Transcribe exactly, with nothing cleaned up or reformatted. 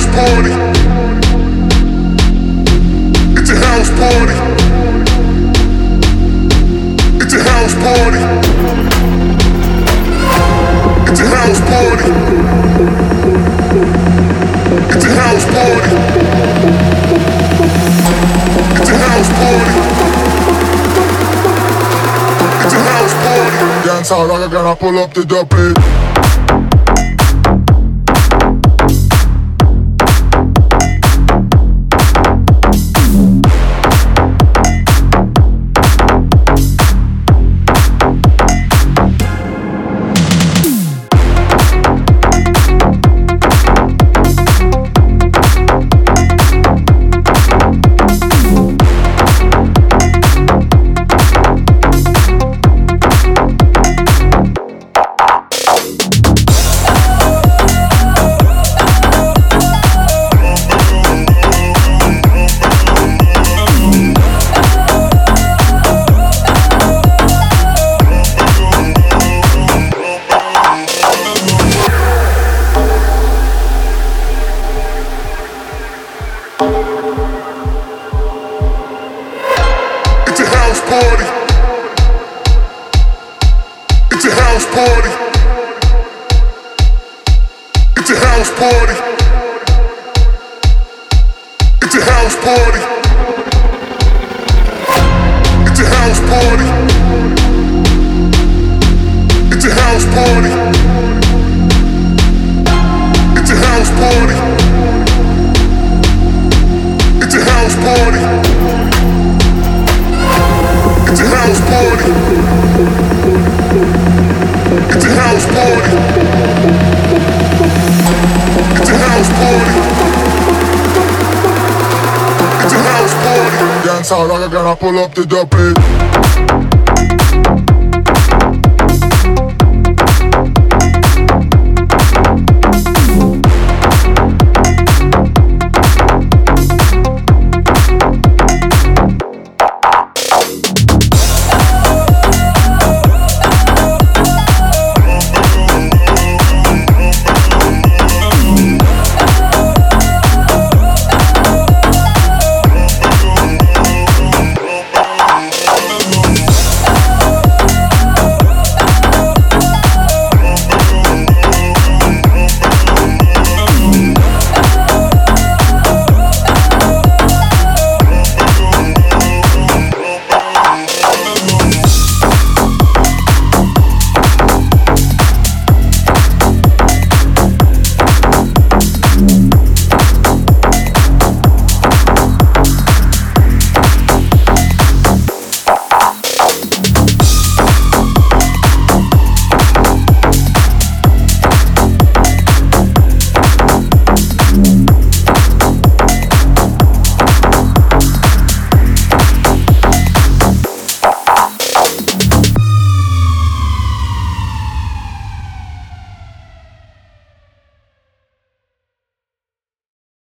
party. It's a house party. It's a house party. It's a house party. It's a house party. It's a house party. It's a house party. Dance hall like I gotta pull up to the beat. It's a house party. It's a house party. It's a house party. It's a house party. It's a house party. It's a house party. It's a house party. It's a house party. It's a house party. It's a house party. It's a house party. It's a house party. Dance hall like I gotta pull up to the beat.